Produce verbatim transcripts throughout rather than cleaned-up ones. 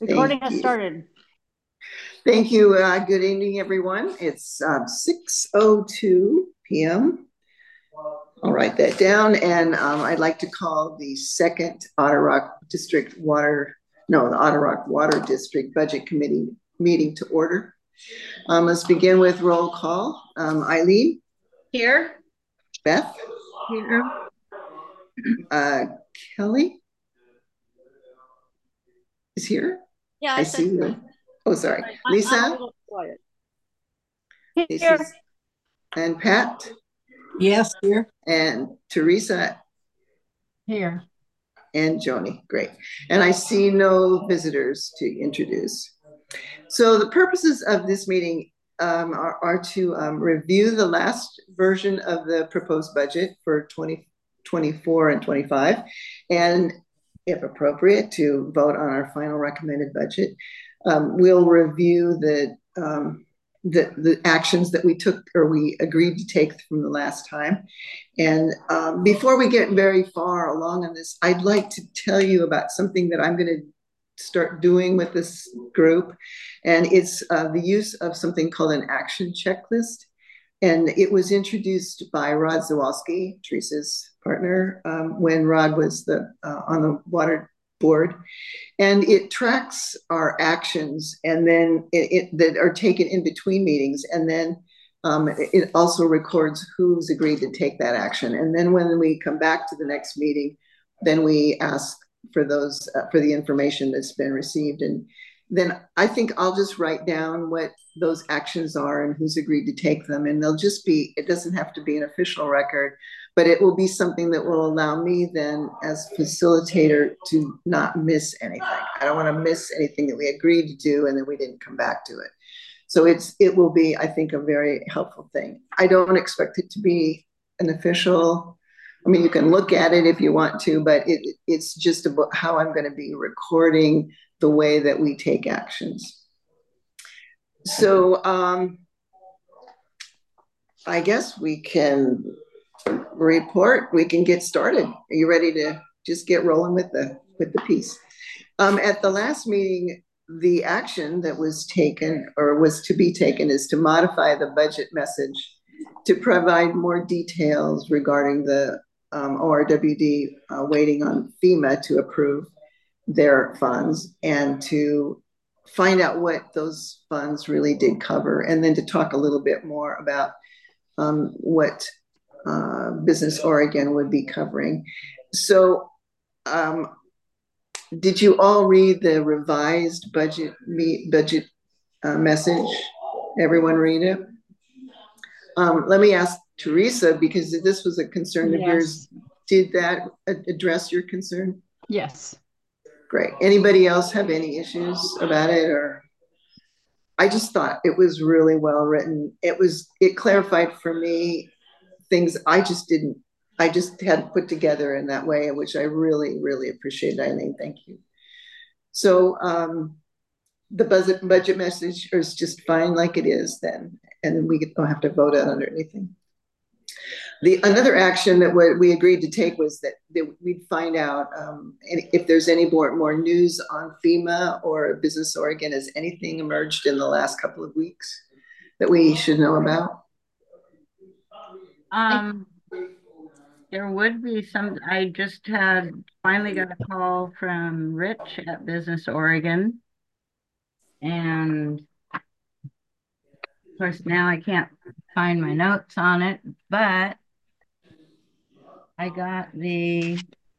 Recording Thank has you. started. Thank you. Uh, good evening, everyone. It's um, six oh two p m I'll write that down. And um, I'd like to call the second Otter Rock District Water, no, the Otter Rock Water District Budget Committee meeting to order. Um, let's begin with roll call. Um, Eileen? Here. Beth? Here. Uh, Kelly? Is here? Yeah, I, I said see you. Oh, sorry. I, I'm a Lisa? little quiet. Lisa's, Here. and Pat? Yes, here. And Teresa? Here. And Joni, great. And I see no visitors to introduce. So the purposes of this meeting um, are, are to um, review the last version of the proposed budget for twenty twenty-four and twenty-five, and if appropriate, to vote on our final recommended budget. Um, we'll review the um, the, the actions that we took or we agreed to take from the last time. And um, before we get very far along on this, I'd like to tell you about something that I'm going to start doing with this group. And it's uh, the use of something called an action checklist. And it was introduced by Rod Zawalski, Teresa's partner, um, when Rod was the uh, on the water board. And it tracks our actions and then it, it that are taken in between meetings. And then um, it also records who's agreed to take that action. And then when we come back to the next meeting, then we ask for those uh, for the information that's been received. And then I think I'll just write down what those actions are and who's agreed to take them. And they'll just be, it doesn't have to be an official record, but it will be something that will allow me then as facilitator to not miss anything. I don't want to miss anything that we agreed to do and then we didn't come back to it. So it's it will be, I think, a very helpful thing. I don't expect it to be an official, I mean, you can look at it if you want to, but it, it's just about how I'm going to be recording the way that we take actions. So um, I guess we can report, we can get started. Are you ready to just get rolling with the with the piece? Um, at the last meeting, the action that was taken or was to be taken is to modify the budget message to provide more details regarding the um, O R W D uh, waiting on FEMA to approve their funds and to find out what those funds really did cover, and then to talk a little bit more about um, what uh, Business Oregon would be covering. So um, did you all read the revised budget me, budget uh, message? Everyone read it? Um, let me ask Teresa, because this was a concern of Yes. yours. Did that address your concern? Yes. Great. Anybody else have any issues about it? Or I just thought it was really well written. It was, it clarified for me things I just didn't, I just hadn't put together in that way, which I really, really appreciate, Eileen. Thank you. So um, the budget, budget message is just fine like it is then, and we don't have to vote on it or anything. The another action that we agreed to take was that, that we'd find out um, if there's any more, more news on FEMA or Business Oregon. Has anything emerged in the last couple of weeks that we should know about? Um, there would be some. I just had finally got a call from Rich at Business Oregon, and of course now I can't find my notes on it, but I got the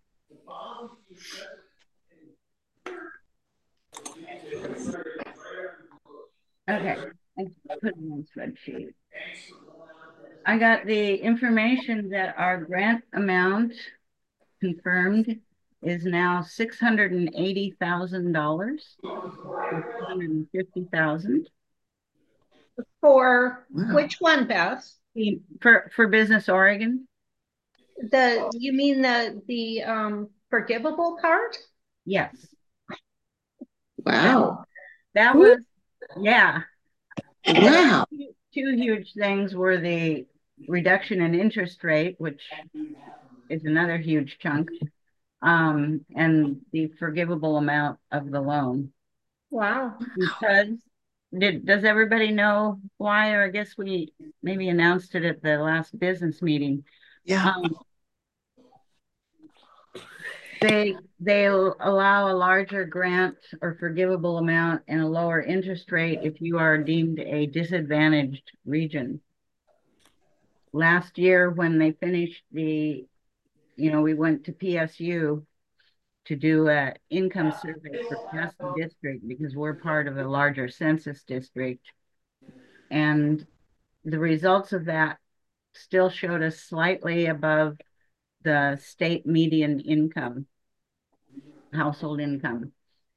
okay. I put it in a spreadsheet. I got the information that our grant amount confirmed is now six hundred and eighty thousand dollars, six hundred fifty thousand. For which one, Beth? For for Business Oregon. The you mean the the um forgivable part? Yes. Wow. That was yeah. Wow. Two, two huge things were the reduction in interest rate, which is another huge chunk, um, and the forgivable amount of the loan. Wow. Because did does everybody know why? Or I guess we maybe announced it at the last business meeting. Yeah. Um, they they'll allow a larger grant or forgivable amount and a lower interest rate if you are deemed a disadvantaged region. Last year, when they finished the, you know, we went to P S U to do a income survey for just the district because we're part of a larger census district. And the results of that still showed us slightly above the state median income, household income.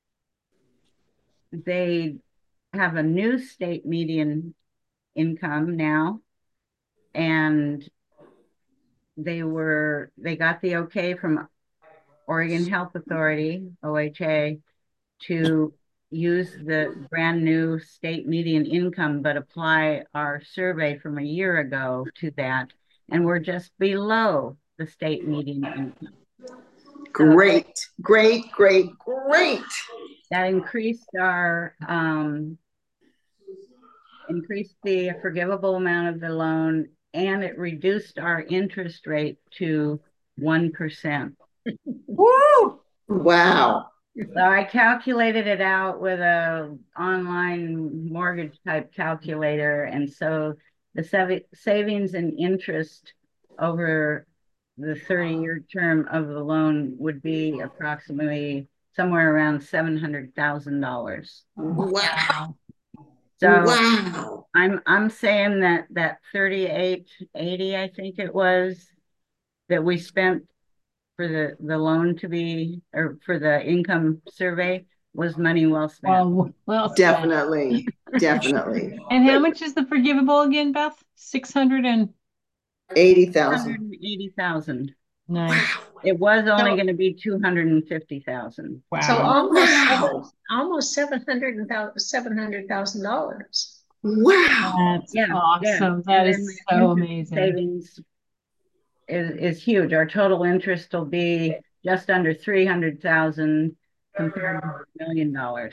They have a new state median income now, and they were they got the okay from Oregon Health Authority, O H A, to use the brand new state median income, but apply our survey from a year ago to that. And we're just below the state median income. Great, so great, great, great. That increased our, um, increased the forgivable amount of the loan, and it reduced our interest rate to one percent. Woo! Wow. So I calculated it out with a online mortgage type calculator. And so the sav savings and interest over the thirty year term of the loan would be approximately somewhere around seven hundred thousand dollars. Wow. So wow. I'm, I'm saying that that thirty-eight eighty, I think it was, that we spent for the, the loan to be, or for the income survey, was money well spent. Well, well spent. Definitely, definitely. And how much is the forgivable again, Beth? six hundred and eighty thousand. six hundred eighty thousand. Nice. Wow. It was only So, going to be two hundred fifty thousand. Wow. So almost Wow. seven, almost seven hundred and seven hundred thousand dollars. Wow. That's Yeah, awesome. yeah. That And is then so the amazing. savings is, is huge. Our total interest will be just under three hundred thousand compared to a million dollars.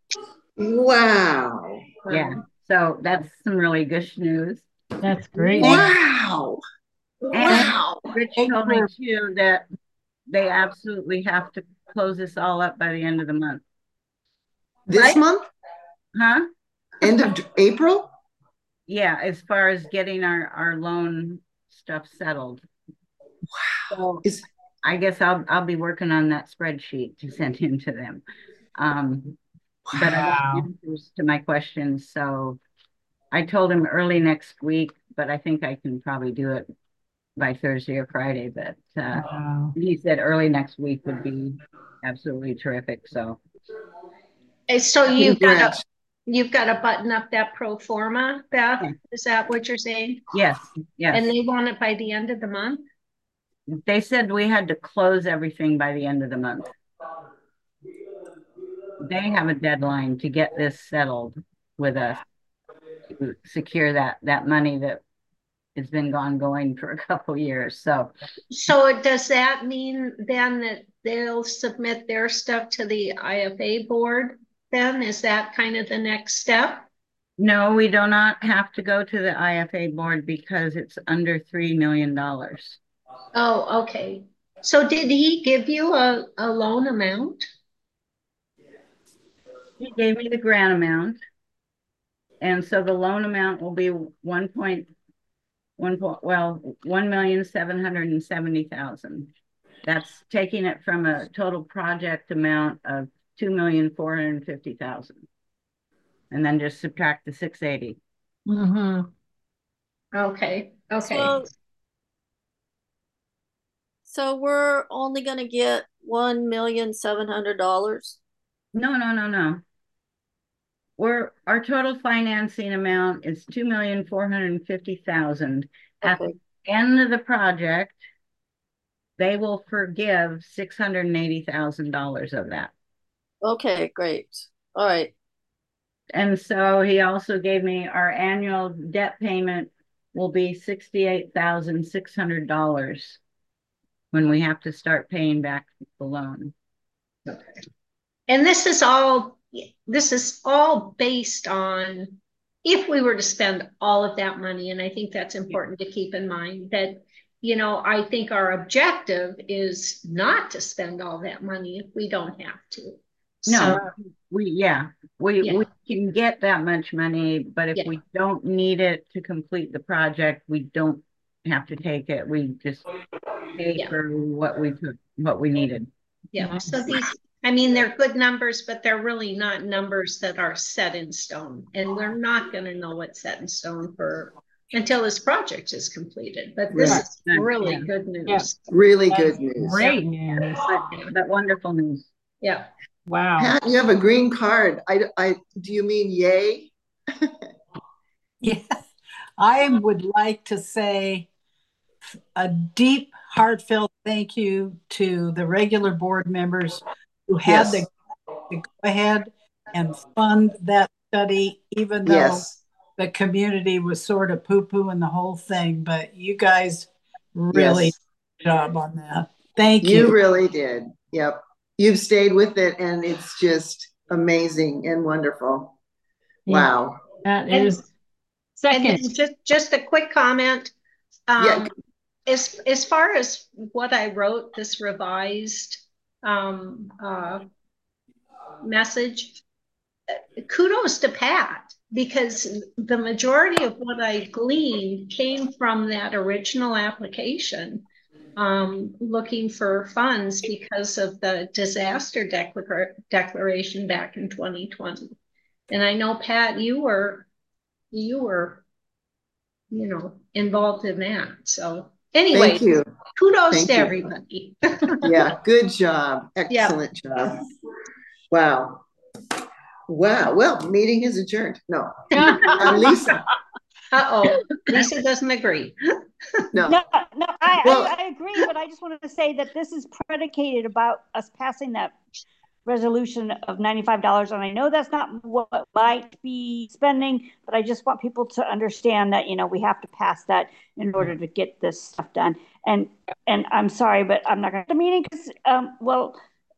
Wow. Yeah. So that's some really good news. That's great. Wow. And Wow. Rich told me too that they absolutely have to close this all up by the end of the month. This Right? month? Huh? End of April? Yeah, as far as getting our, our loan stuff settled. Wow. So Is, I guess I'll I'll be working on that spreadsheet to send in to them. Um, wow. but I got answers to my questions. So I told him early next week, but I think I can probably do it by Thursday or Friday. But uh, Wow. he said early next week would be absolutely terrific. So, And so you've got Congrats. to you've got to button up that pro forma, Beth. Yeah. Is that what you're saying? yes, yes. And they want it by the end of the month? They said we had to close everything by the end of the month. They have a deadline to get this settled with us, to secure that that money that has been gone going for a couple years. So, So does that mean then that they'll submit their stuff to the I F A board then? Is that kind of the next step? no, we do not have to go to the I F A board because it's under three million dollars. Oh, okay. So did he give you a, a loan amount? He gave me the grant amount. And so the loan amount will be one point one point well, one million seven hundred and seventy thousand. That's taking it from a total project amount of two million four hundred and fifty thousand. And then just subtract the six eighty. Mm-hmm. Okay, okay. So, so we're only gonna get one million seven hundred dollars. No, no, no, no. We're our total financing amount is two million four hundred and fifty thousand. At Okay. the end of the project, they will forgive six hundred and eighty thousand dollars of that. Okay, great. All right. And so he also gave me our annual debt payment will be sixty-eight thousand six hundred dollars when we have to start paying back the loan. Okay. And this is all this is all based on if we were to spend all of that money, and I think that's important to keep in mind that, you know, I think our objective is not to spend all that money if we don't have to. No, So, we, yeah, we, Yeah. we can get that much money, but if Yeah. we don't need it to complete the project, we don't have to take it. We just pay Yeah. for what we took, what we needed. yeah, so these, I mean, they're good numbers, but they're really not numbers that are set in stone. And we're not going to know what's set in stone for until this project is completed. But this Right. is really Yeah. good news. Yeah. Really That's good news. Great news. But, but wonderful news. Yeah. Wow. Pat, you have a green card. I, I, do you mean yay? Yeah, I would like to say a deep, heartfelt thank you to the regular board members who had Yes. the to go ahead and fund that study, even though Yes. the community was sort of poo-pooing the whole thing. But you guys really Yes. good job on that. Thank You you. really did. Yep. You've stayed with it and it's just amazing and wonderful. Yeah. Wow. That And- is And second. then just, just a quick comment. Um, Yeah. as, as far as what I wrote, this revised um, uh, message, uh, kudos to Pat, because the majority of what I gleaned came from that original application, um, looking for funds because of the disaster declar declaration back in twenty twenty. And I know, Pat, you were, you were, you know, involved in that. So anyway, Thank you. kudos Thank to you. everybody. Yeah. Good job. Excellent job. Wow. Wow. Well, meeting is adjourned. No. Uh, Lisa. Uh-oh, Lisa doesn't agree. No. No, no, I, Well- I, I agree, but I just wanted to say that this is predicated about us passing that resolution of ninety-five dollars. And I know that's not what might be spending, but I just want people to understand that, you know, we have to pass that in order to get this stuff done. And, and I'm sorry, but I'm not going to the meeting because, um, well,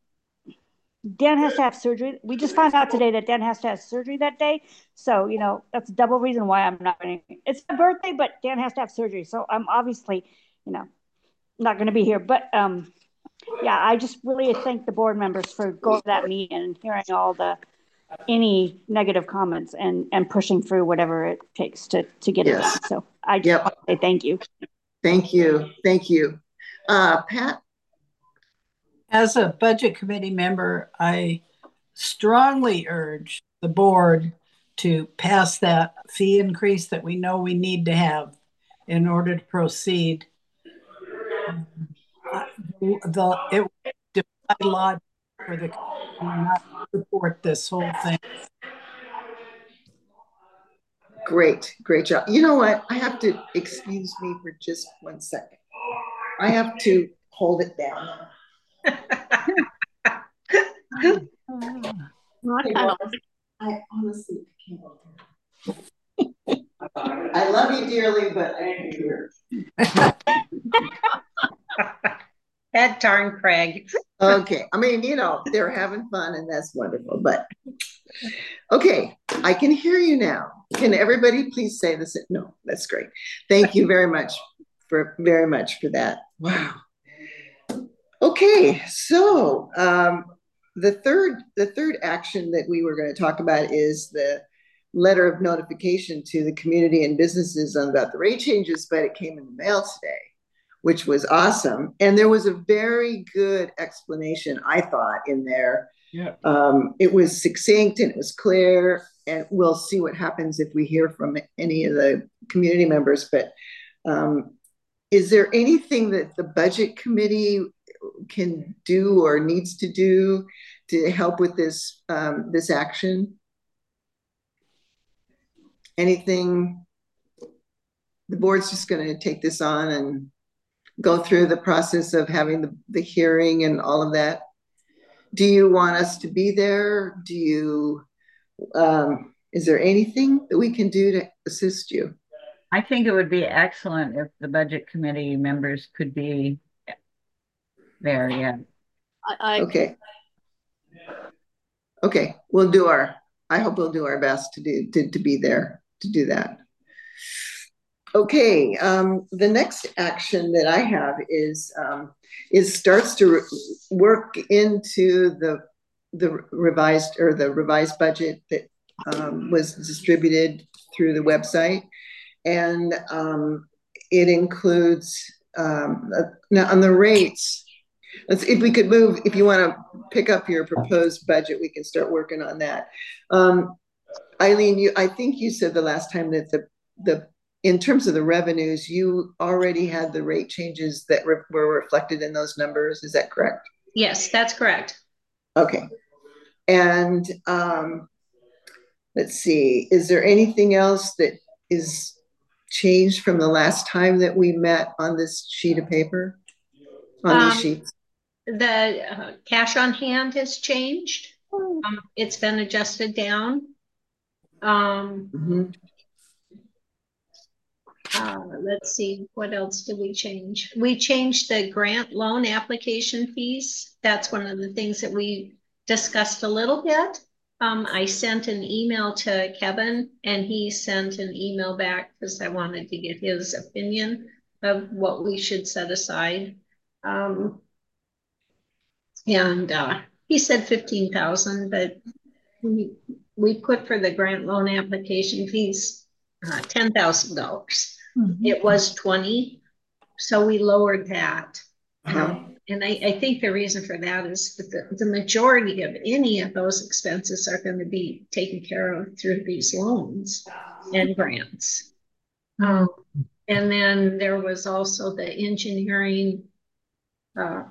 Dan has to have surgery. We just found out today that Dan has to have surgery that day. So, you know, that's a double reason why I'm not going to. It's my birthday, but Dan has to have surgery. So I'm obviously, you know, not going to be here. But um, yeah, I just really thank the board members for going to that meeting and hearing all the any negative comments and and pushing through whatever it takes to to get Yes. it done. So I just Yep. want to say thank you. Thank you. Thank you. Uh, Pat? As a budget committee member, I strongly urge the board to pass that fee increase that we know we need to have in order to proceed. Um, I- the, it would defy logic for the committee not to support this whole thing. Great, great job. You know what? I have to excuse me for just one second. I have to hold it down. I honestly can't. I love you dearly, but I can't hear. That darn Craig. Okay, I mean, you know, they're having fun and that's wonderful, but okay, I can hear you now. Can everybody please say this? No, that's great. Thank you very much for very much for that. Wow. Okay, so um, the third the third action that we were going to talk about is the letter of notification to the community and businesses about the rate changes, but it came in the mail today, which was awesome. And there was a very good explanation, I thought, in there. Yeah. Um, it was succinct and it was clear, and we'll see what happens if we hear from any of the community members. But um, is there anything that the budget committee can do or needs to do to help with this um, this action? Anything? The board's just going to take this on and go through the process of having the, the hearing and all of that. Do you want us to be there? Do you, um, is there anything that we can do to assist you? I think it would be excellent if the budget committee members could be there. Yeah. I, I Okay. Okay, we'll do our, I hope we'll do our best to do, to, to be there to do that. Okay, um, the next action that I have is, um, is starts to re work into the, the revised or the revised budget that um, was distributed through the website. And um, it includes, um, uh, now on the rates, let's, if we could move, if you want to pick up your proposed budget, we can start working on that. Um, Eileen, you, I think you said the last time that the, the, in terms of the revenues, you already had the rate changes that re were reflected in those numbers. Is that correct? Yes, that's correct. Okay. And um, let's see, is there anything else that is changed from the last time that we met on this sheet of paper, on um, these sheets? The uh, cash on hand has changed. Um, it's been adjusted down. Um, mm-hmm. uh, let's see, what else did we change? We changed the grant loan application fees. That's one of the things that we discussed a little bit. Um, I sent an email to Kevin, and he sent an email back because I wanted to get his opinion of what we should set aside. Um, and uh, he said fifteen thousand, but we, we put for the grant loan application fees uh, ten thousand dollars. Mm-hmm. It was twenty, so we lowered that. Uh-huh. Um, and I, I think the reason for that is that the, the majority of any of those expenses are going to be taken care of through these loans and grants. Um, and then there was also the engineering, uh,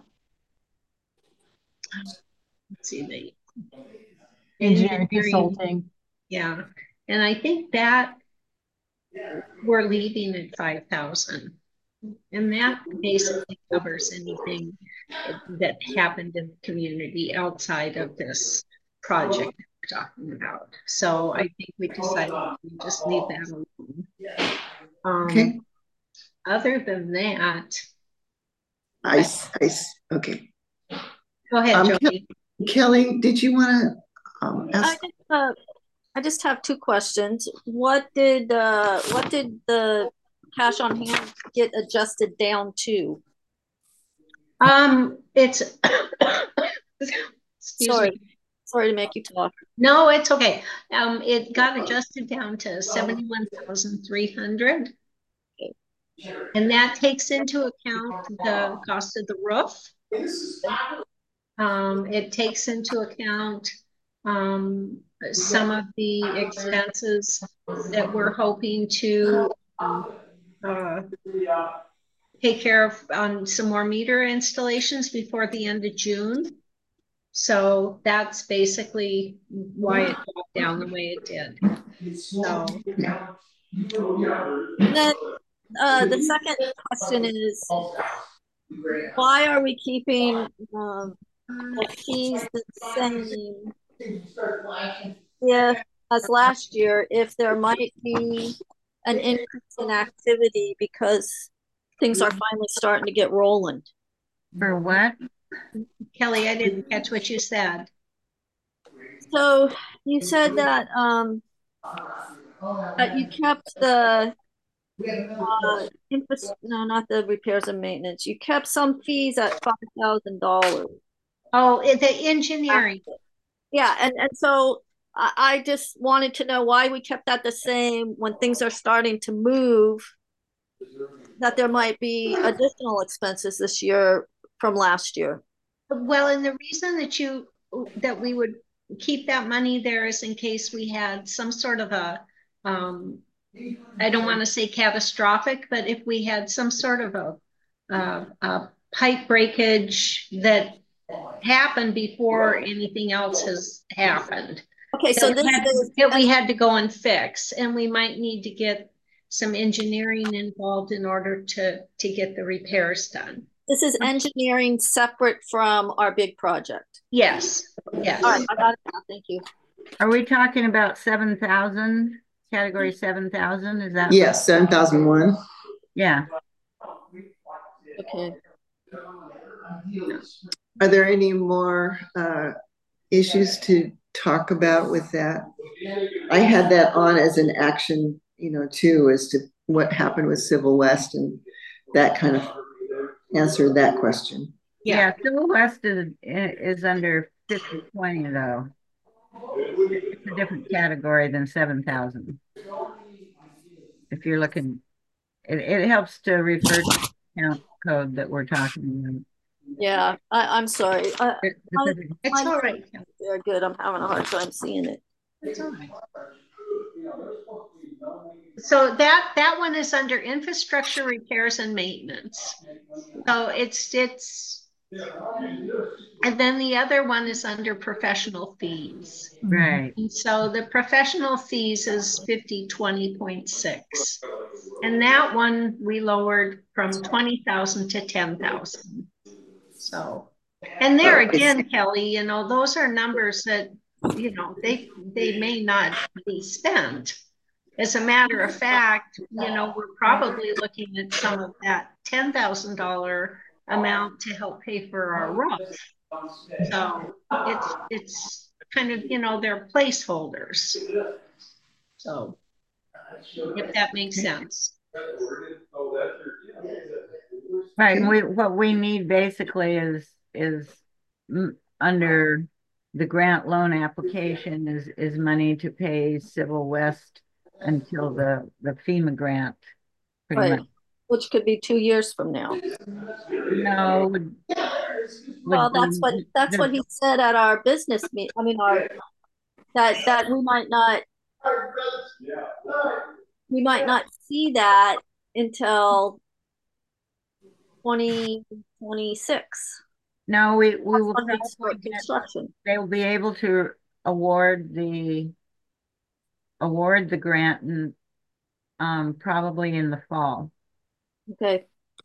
let's see, the engineering, engineering consulting. Yeah. And I think that we're leaving at five thousand. And that basically covers anything that happened in the community outside of this project that we're talking about. So I think we decided to just leave that alone. Um, okay. Other than that, ice, ice. Okay. Go ahead, um, Jody. Kelly, did you want to um, ask? I just, uh, I just have two questions. What did uh, what did the cash on hand get adjusted down to? Um, it's sorry, me. sorry to make you talk. No, it's okay. Um, it got adjusted down to seventy-one thousand three hundred, and that takes into account the cost of the roof. Um, it takes into account um some of the expenses that we're hoping to um, uh, take care of on some more meter installations before the end of June. So that's basically why it dropped down the way it did. So then uh, the second question is, why are we keeping um, the fees the same if, as last year, if there might be an increase in activity because things are finally starting to get rolling? For what? Kelly, I didn't catch what you said. So you said that um that you kept the uh infra- no, not the repairs and maintenance. You kept some fees at five thousand dollars. Oh, the engineering. Yeah, and and so I, I just wanted to know why we kept that the same when things are starting to move. That there might be additional expenses this year from last year. Well, and the reason that you that we would keep that money there is in case we had some sort of a um I don't want to say catastrophic, but if we had some sort of a, uh, a pipe breakage that happened before anything else has happened. Okay, so this had, is that we had to go and fix, and we might need to get some engineering involved in order to to get the repairs done. This is engineering separate from our big project. Yes. Yes. All right, I got it now. Thank you. Are we talking about seven thousand? Category seven thousand? Is that? Yes, seven thousand one. Yeah. Okay. Are there any more uh, issues to talk about with that? I had that on as an action, you know, too, as to what happened with Civil West, and that kind of answered that question. Yeah, yeah, Civil West is is under fifty twenty though. It's a different category than seven thousand. If you're looking, it, it helps to refer to the account code that we're talking about. Yeah, I, I'm sorry. I, It, I, It's I, all right. they're good. I'm having a hard time seeing it. It's all right. So that that one is under infrastructure repairs and maintenance. So it's it's and then the other one is under professional fees. Right. And so the professional fees is fifty twenty point six. And that one we lowered from twenty thousand to ten thousand. So, and there again, Kelly, you know, those are numbers that, you know, they they may not be spent. As a matter of fact, you know, we're probably looking at some of that ten thousand dollar amount to help pay for our roof. So it's it's kind of, you know, they're placeholders. So if that makes sense. Right. And we what we need basically is is mm, under the grant loan application is is money to pay Civil West until the the FEMA grant, pretty Right. much. Which could be two years from now. No, would, Well, would that's be what that's the, what he said at our business meet. I mean, our that that we might not we might not see that until twenty twenty-six. no, we we will When we probably start get, construction. they will be able to award the award the grant and um probably in the fall. Okay.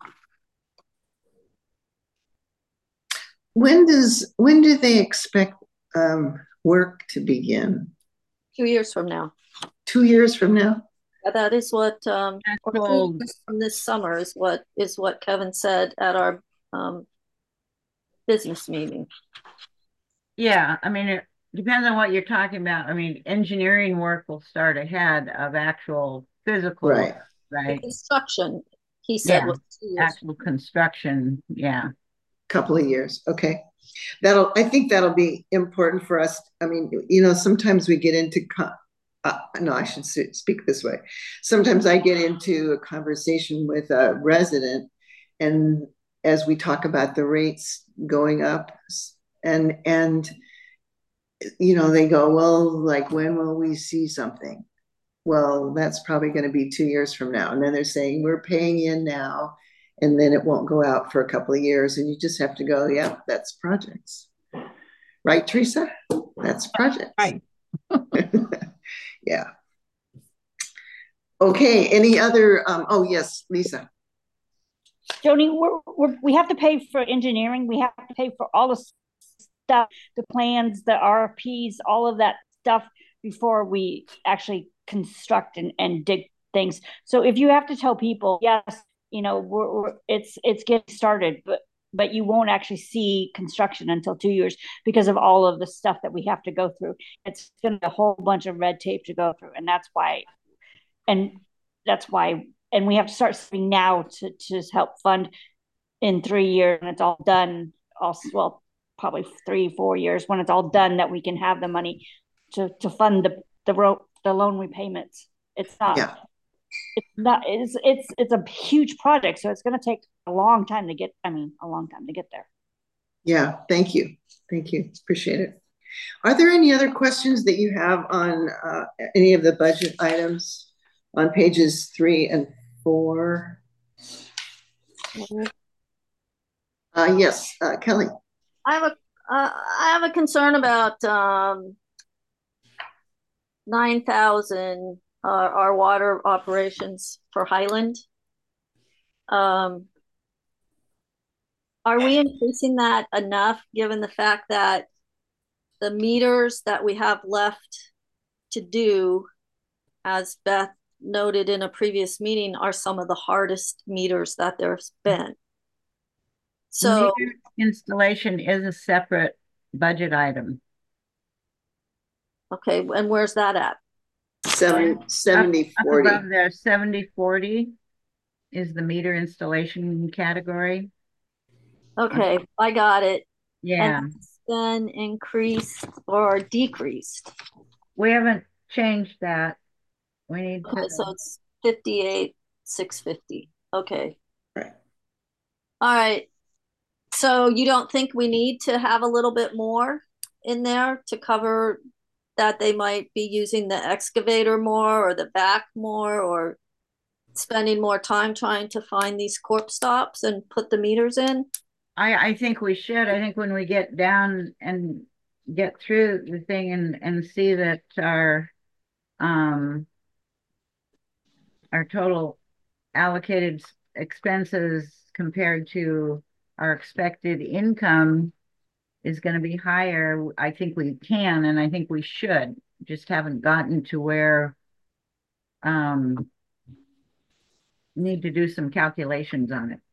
When does when do they expect um, work to begin? Two years from now. Two years from now? That is what um Actual, from this summer is what is what Kevin said at our um business meeting. yeah, I mean, it depends on what you're talking about. I mean, engineering work will start ahead of actual physical Right. work, right? The construction, he said, Yeah, was two years. actual construction, yeah. Couple of years. Okay. That'll, I think that'll be important for us. I mean, you know, sometimes we get into, uh, no, I should speak this way. Sometimes I get into a conversation with a resident, and as we talk about the rates going up, and, and, you know, they go, well, like, when will we see something? Well, that's probably going to be two years from now. And then they're saying, we're paying in now, and then it won't go out for a couple of years. And you just have to go, yeah, that's projects. Right, Teresa? That's projects. Right. Yeah. Okay, any other, um, oh, yes, Lisa. Joni, we're, we're, we have to pay for engineering. We have to pay for all the stuff, the plans, the R F Ps, all of that stuff before we actually construct and, and dig things. So if you have to tell people, yes, you know, we're, we're it's it's getting started, but but you won't actually see construction until two years because of all of the stuff that we have to go through. It's going to be a whole bunch of red tape to go through, and that's why, and that's why, and we have to start saving now to to help fund in three years, and it's all done. Also, well, probably three, four years when it's all done, that we can have the money to to fund the the road the loan repayments. It's not. Yeah. It's not. It's it's it's a huge project, so it's going to take a long time to get. I mean, a long time to get there. Yeah. Thank you. Thank you. Appreciate it. Are there any other questions that you have on uh, any of the budget items on pages three and four? Mm-hmm. Uh, yes, uh, Kelly. I have a uh, I have a concern about um, nine thousand. Uh, our water operations for Highland. Um, are we increasing that enough, given the fact that the meters that we have left to do, as Beth noted in a previous meeting, are some of the hardest meters that there's been? So meter installation is a separate budget item. Okay, and where's that at? Seven, seventy, Up forty. above there, seventy forty is the meter installation category. Okay, I got it. Yeah, And that's then increased or decreased. we haven't changed that. We need Okay, to, so it's fifty-eight, six fifty. Okay. Right. All right. So you don't think we need to have a little bit more in there to cover that they might be using the excavator more or the back more or spending more time trying to find these corp stops and put the meters in? I, I think we should. I think when we get down and get through the thing and, and see that our, um, our total allocated s- expenses compared to our expected income is going to be higher, I think we can, and I think we should. Just haven't gotten to where, um, need to do some calculations on it.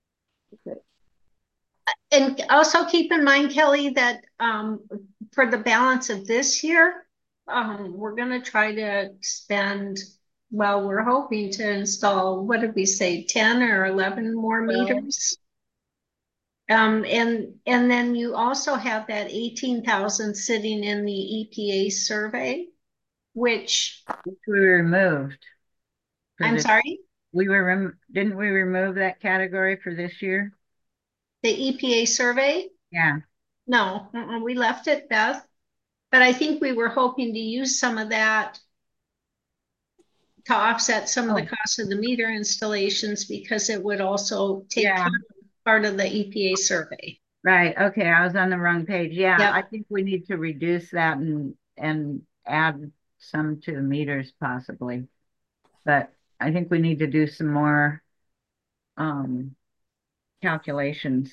And also keep in mind, Kelly, that um, for the balance of this year, um, we're going to try to spend, well, we're hoping to install, what did we say, ten or eleven more meters? Um, and and then you also have that eighteen thousand sitting in the E P A survey, which Which we removed. for I'm this- sorry, We were, rem- didn't we remove that category for this year? the E P A survey. Yeah, No, uh-uh, we left it, Beth. But I think we were hoping to use some of that to offset some of the Oh. cost of the meter installations because it would also take Yeah. care of part of the E P A survey. right. Okay, I was on the wrong page. Yeah, Yep. I think we need to reduce that and, and add some to the meters possibly. But I think we need to do some more, um, calculations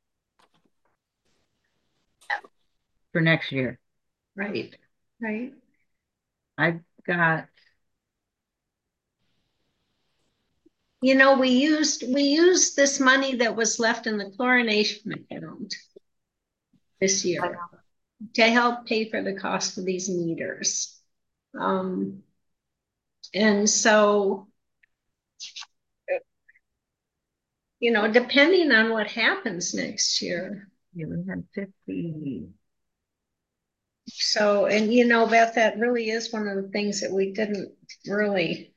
for next year. Right, right. I've got, You know, we used we used this money that was left in the chlorination account this year to help pay for the cost of these meters. Um, and so, you know, depending on what happens next year. yeah, we had fifty. So, and you know, Beth, that really is one of the things that we didn't really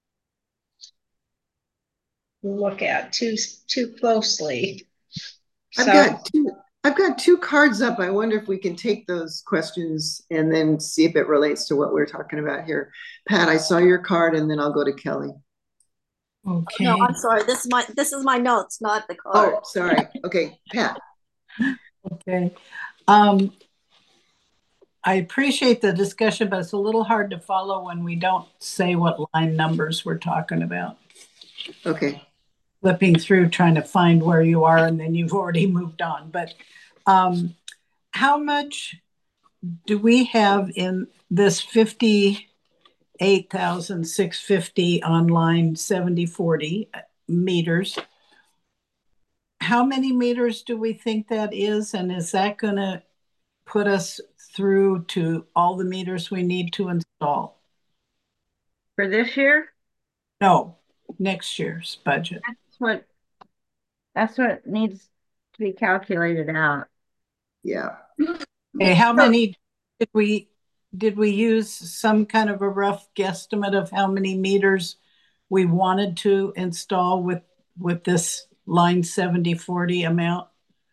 look at too too closely. I've So, got two, I've got two cards up. I wonder if we can take those questions and then see if it relates to what we're talking about here. Pat, I saw your card and then I'll go to Kelly. Okay. No, I'm sorry. This is my this is my notes, not the card. Oh, sorry. Okay, Pat. Okay. Um, I appreciate the discussion, but it's a little hard to follow when we don't say what line numbers we're talking about. Okay. Flipping through, trying to find where you are, and then you've already moved on. But um, how much do we have in this fifty-eight thousand six hundred fifty on line seventy forty meters? How many meters do we think that is? And is that going to put us through to all the meters we need to install? For this year, No, next year's budget. that's what, that's what needs to be calculated out. Yeah. Okay, how many did we did we use some kind of a rough guesstimate of how many meters we wanted to install with with this line seventy forty amount?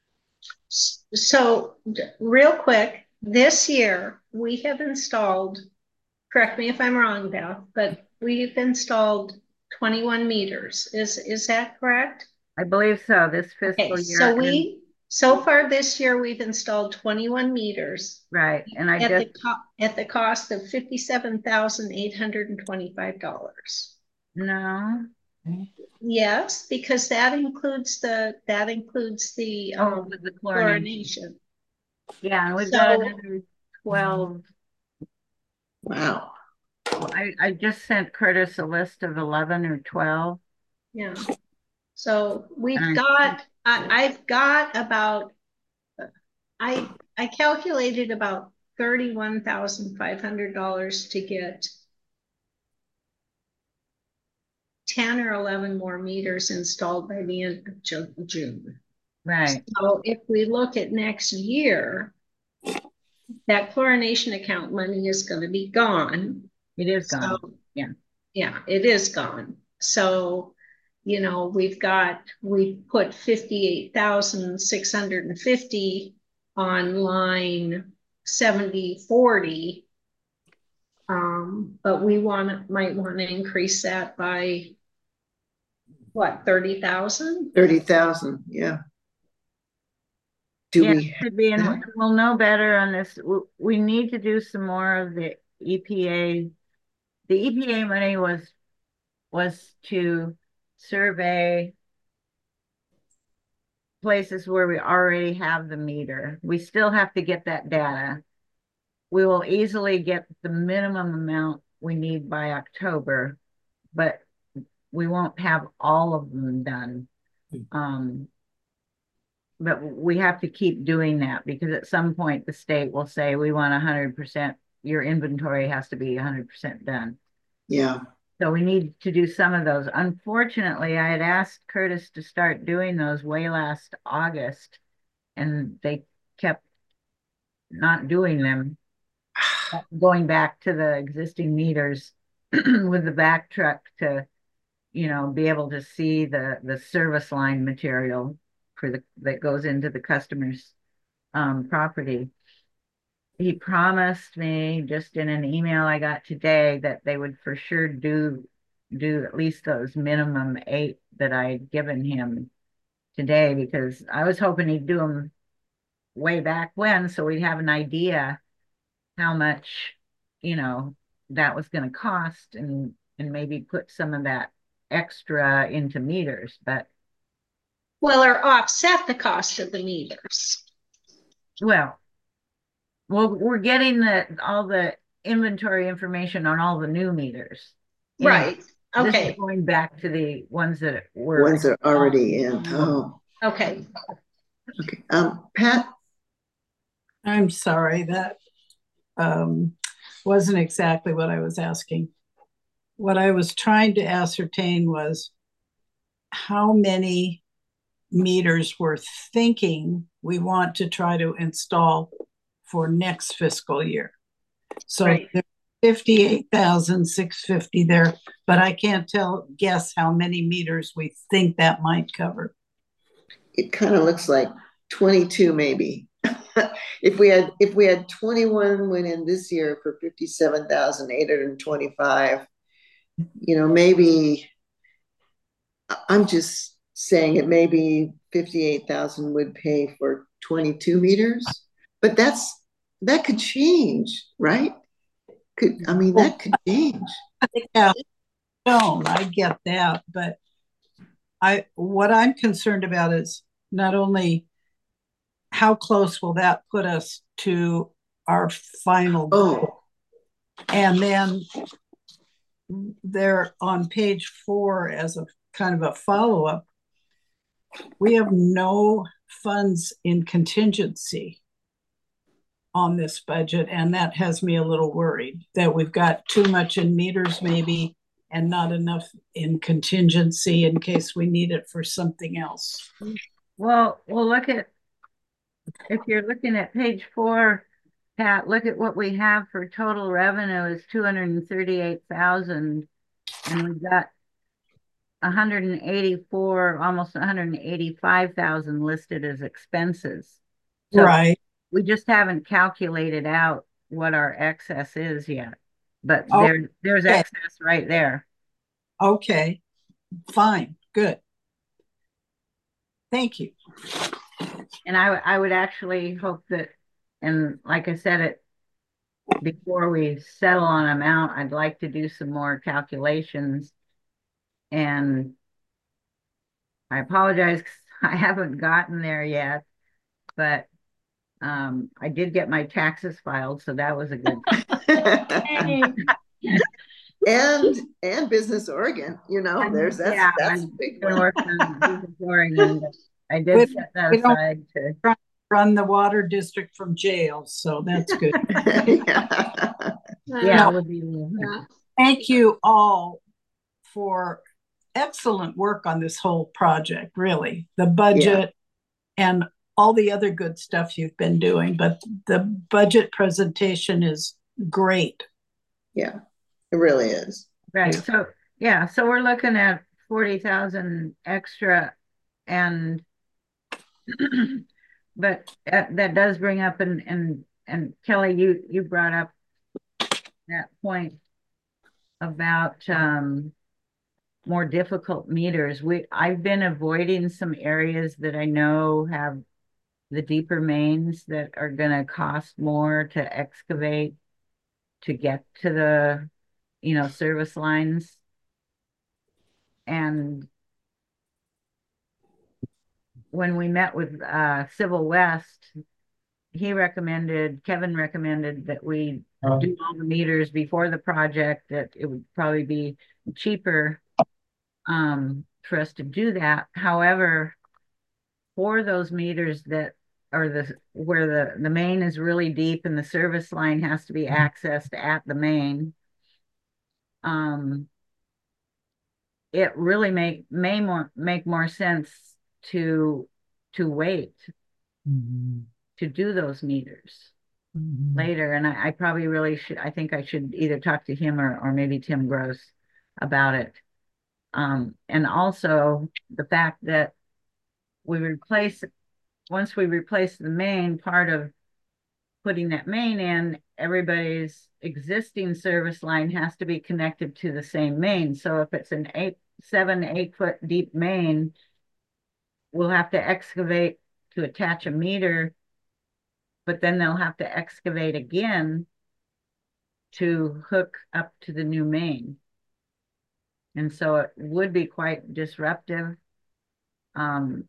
so real quick, this year we have installed, correct me if I'm wrong, Beth, but we've installed twenty-one meters. Is is that correct? I believe so, this fiscal Okay, year. so and- we so far this year we've installed twenty-one meters Right, and I at the just, co- at the cost of fifty-seven thousand eight hundred and twenty-five dollars. no, Yes, because that includes the that includes the oh, um, with the chlorination. chlorination. Yeah, and we've got So- another twelve. Wow. I, I just sent Curtis a list of eleven or twelve. Yeah. So we've And I- got I, I've got about I I calculated about thirty-one thousand five hundred dollars to get ten or eleven more meters installed by the end of June. Right. So if we look at next year, that chlorination account money is going to be gone. It is gone. So, yeah. Yeah, it is gone. So, you know, we've got, we put fifty-eight thousand six hundred fifty on line seventy forty. Um, but we want to, might want to increase that by what, thirty thousand? thirty thousand, yeah. Do yeah, we? Could be, and we'll know better on this. We need to do some more of the E P A. The E P A money was was to survey places where we already have the meter. We still have to get that data. We will easily get the minimum amount we need by October, but we won't have all of them done. Um, but we have to keep doing that because at some point the state will say, we want one hundred percent, your inventory has to be one hundred percent done. Yeah. So we need to do some of those. Unfortunately, I had asked Curtis to start doing those way last August, and they kept not doing them, going back to the existing meters with the back truck to, you know, be able to see the, the service line material for the that goes into the customer's um, property. He promised me just in an email I got today that they would for sure do do at least those minimum eight that I'd given him today, because I was hoping he'd do them way back when, so we'd have an idea how much, you know, that was going to cost, and and maybe put some of that extra into meters. But well, or offset the cost of the meters. Well, well, we're getting the all the inventory information on all the new meters. Right. This Okay. is going back to the ones that were ones that are already in. Oh. Okay. Okay. Um, Pat. I'm sorry, that um, wasn't exactly what I was asking. What I was trying to ascertain was how many meters we're thinking we want to try to install for next fiscal year. So right. there's fifty-eight thousand six hundred fifty there, but I can't tell, guess how many meters we think that might cover. It kind of looks like twenty-two maybe. if we had if we had twenty-one went in this year for fifty-seven thousand eight hundred twenty-five, you know, maybe I'm just saying it maybe fifty-eight thousand would pay for twenty-two meters, but that's that could change, right? Could I mean that could change. Yeah, no, I get that, but I what I'm concerned about is not only how close will that put us to our final goal, oh. And then there on page four as a kind of a follow-up, we have no funds in contingency on this budget, and that has me a little worried that we've got too much in meters maybe and not enough in contingency in case we need it for something else. Well, we'll look at, if you're looking at page four, Pat, look at what we have for total revenue is two hundred thirty-eight thousand, and we've got one hundred eighty-four, almost one hundred eighty-five thousand listed as expenses. So right. We just haven't calculated out what our excess is yet, but oh, there, there's okay. excess right there. Okay, fine, good. Thank you. And I, I would actually hope that, and like I said, it before we settle on amount, I'd like to do some more calculations. And I apologize because I haven't gotten there yet, but um, I did get my taxes filed, so that was a good and and Business Oregon, you know, and, there's that's yeah, that's I'm big been working on Business Oregon. I did but set that aside to run the water district from jail, so that's good. Yeah. Yeah, No. it would be. Yeah. Thank you all for excellent work on this whole project, really. The budget and all the other good stuff you've been doing, but the budget presentation is great. Yeah, it really is. Right. So, yeah, so we're looking at forty thousand extra and but that, that does bring up and and and Kelly, you you brought up that point about um more difficult meters. We I've been avoiding some areas that I know have the deeper mains that are going to cost more to excavate to get to the, you know, service lines. And when we met with uh, Civil West, he recommended, Kevin recommended that we oh. do all the meters before the project, that it would probably be cheaper um, for us to do that. However, for those meters that are the where the, the main is really deep and the service line has to be accessed at the main, um, it really make may more make more sense to to wait mm-hmm. to do those meters mm-hmm. later. And I, I probably really should I think I should either talk to him or, or maybe Tim Gross about it. Um, and also the fact that we replace once we replace the main, part of putting that main in, everybody's existing service line has to be connected to the same main. So if it's an eight, seven, eight foot deep main, we'll have to excavate to attach a meter, but then they'll have to excavate again to hook up to the new main. And so it would be quite disruptive. Um,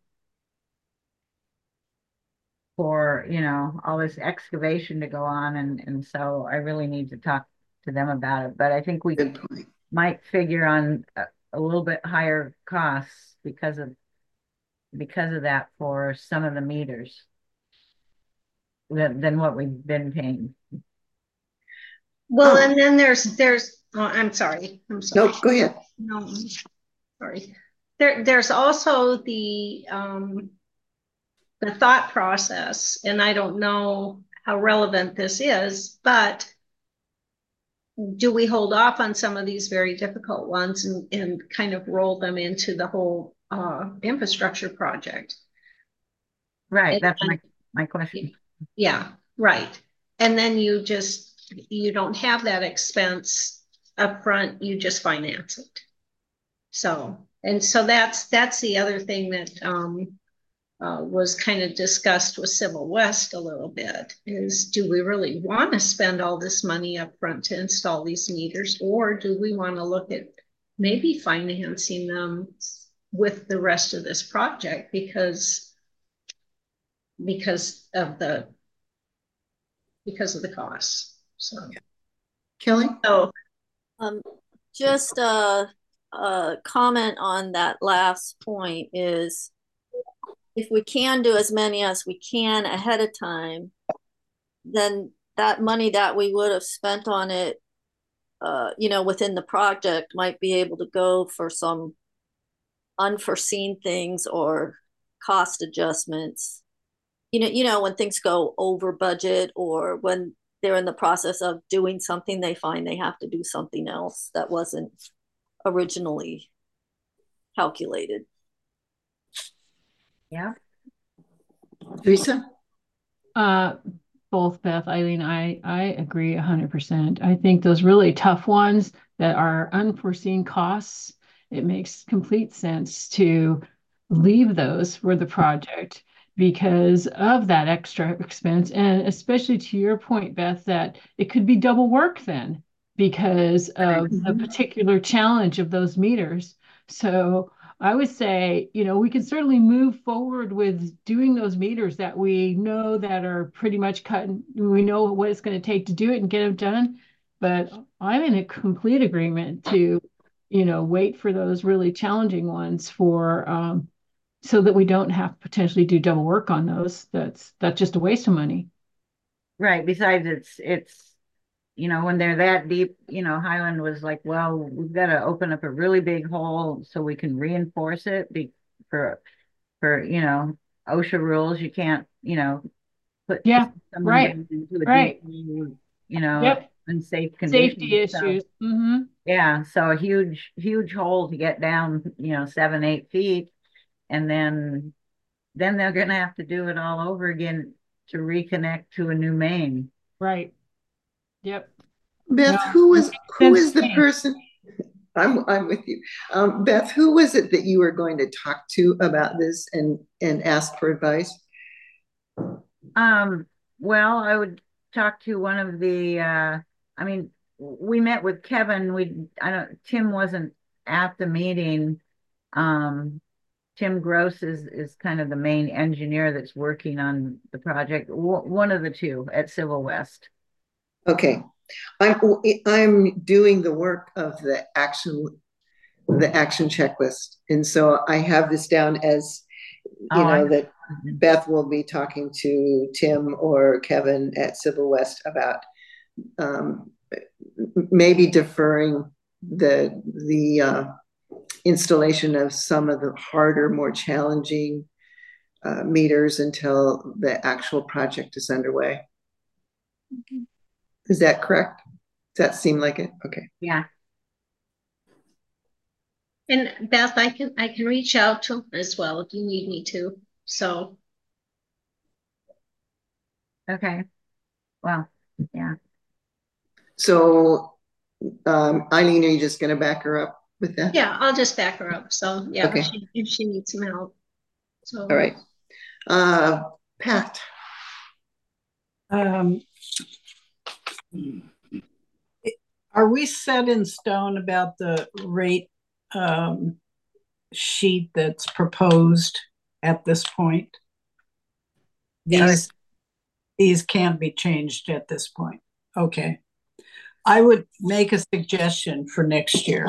for, you know, all this excavation to go on. And, and so I really need to talk to them about it. But I think we might figure on a, a little bit higher costs because of because of that for some of the meters than, than what we've been paying. Well, oh. and then there's, there's, oh, I'm sorry. I'm sorry. No, go ahead. No, sorry. There, there's also the, um, the thought process, and I don't know how relevant this is, but do we hold off on some of these very difficult ones and, and kind of roll them into the whole uh, infrastructure project? Right, and, that's my, my question. Yeah, right. And then you just, you don't have that expense up front, you just finance it. So, and so that's, that's the other thing that, um, Uh, was kind of discussed with Civil West a little bit, is do we really want to spend all this money up front to install these meters, or do we want to look at maybe financing them with the rest of this project because because of the because of the costs. So Kelly? So um just a, a comment on that last point is, if we can do as many as we can ahead of time, then that money that we would have spent on it, uh, you know, within the project might be able to go for some unforeseen things or cost adjustments. You know, you know, when things go over budget or when they're in the process of doing something, they find they have to do something else that wasn't originally calculated. Yeah. Teresa? Uh, both Beth, Eileen, I, I agree one hundred percent. I think those really tough ones that are unforeseen costs, it makes complete sense to leave those for the project because of that extra expense. And especially to your point, Beth, that it could be double work then because of mm-hmm. the particular challenge of those meters. So I would say, you know, we can certainly move forward with doing those meters that we know that are pretty much cut. And we know what it's going to take to do it and get them done. But I'm in a complete agreement to, you know, wait for those really challenging ones for, um, so that we don't have to potentially do double work on those. That's that's just a waste of money. Right. Besides, it's it's you know, when they're that deep, you know, Highland was like, well, we've got to open up a really big hole so we can reinforce it be, for for you know OSHA rules. You can't, you know, put Yeah, someone right, down into a right. deep, you know, Yep. unsafe Safety conditions. So issues. Mm-hmm. yeah, so a huge, huge hole to get down, you know, seven, eight feet, and then then they're gonna have to do it all over again to reconnect to a new main. Right. Yep. Beth, No, who it was makes who sense is to the me. person? I'm I'm with you. Um, Beth, who was it that you were going to talk to about this and and ask for advice? Um, well, I would talk to one of the uh I mean, we met with Kevin. We I don't Tim wasn't at the meeting. Um, Tim Gross is is kind of the main engineer that's working on the project. W one of the two at Civil West. Okay, I'm I'm doing the work of the action the action checklist, and so I have this down as Oh, you I know that mhm. Beth will be talking to Tim or Kevin at Civil West about um, maybe deferring the the uh, installation of some of the harder, more challenging uh, meters until the actual project is underway. Is that correct? Does that seem like it? Okay. Yeah. And Beth, I can I can reach out to him as well if you need me to. So Okay. Well, yeah. So, um, Eileen, are you just going to back her up with that? yeah, I'll just back her up. So yeah, Okay. if she, if she needs some help. So All right. Uh, Pat. Um, are we set in stone about the rate um, sheet that's proposed at this point? These Yes. these can't be changed at this point. Okay. I would make a suggestion for next year.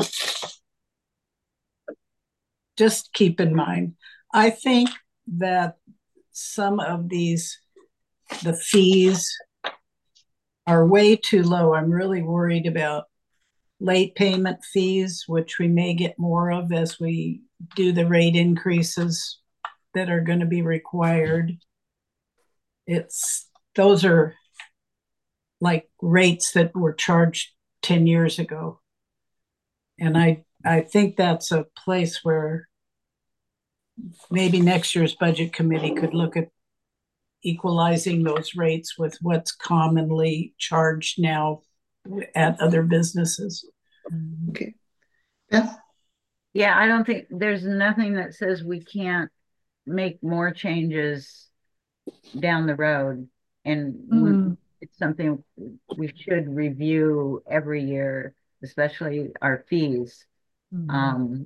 Just keep in mind, I think that some of these, the fees are way too low. I'm really worried about late payment fees, which we may get more of as we do the rate increases that are going to be required. It's those are like rates that were charged ten years ago. And I, I think that's a place where maybe next year's budget committee could look at equalizing those rates with what's commonly charged now at other businesses. Okay. Beth? Yeah, I don't think there's nothing that says we can't make more changes down the road. And Mm. it's something we should review every year, especially our fees. Mm. Um,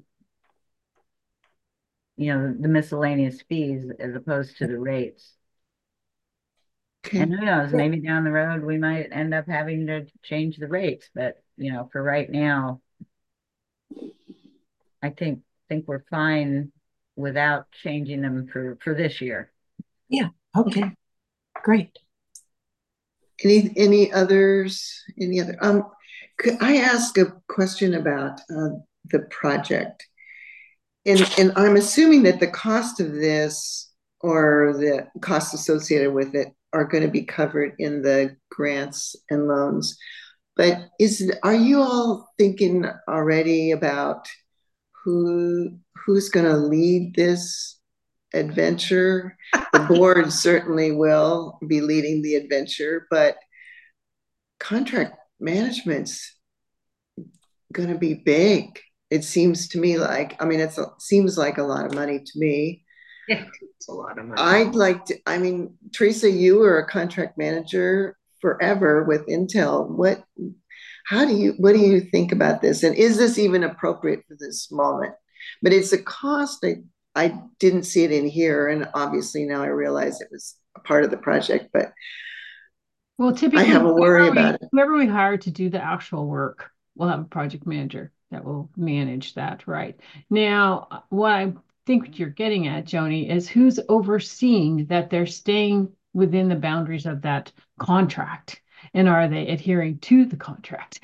you know, the miscellaneous fees as opposed to the rates. Okay. And who knows, maybe down the road we might end up having to change the rates, but you know, for right now, I think think we're fine without changing them for for this year. Yeah. Okay. Great. Any any others? Any other? Um, could I ask a question about uh, the project? And and I'm assuming that the cost of this or the costs associated with it are going to be covered in the grants and loans. But is are you all thinking already about who who's going to lead this adventure? The board certainly will be leading the adventure, but contract management's going to be big. It seems to me like, I mean, it seems like a lot of money to me. yeah, it's a lot of money. I'd like to, I mean, Teresa, you were a contract manager forever with Intel. What, how do you, what do you think about this? And is this even appropriate for this moment? But it's a cost. I, I didn't see it in here. And obviously now I realize it was a part of the project, but Well, typically, I have a worry whoever we, about it. whoever we hire to do the actual work, we'll have a project manager that will manage that, right? Now, what I think what you're getting at, Joni, is who's overseeing that they're staying within the boundaries of that contract, and are they adhering to the contract?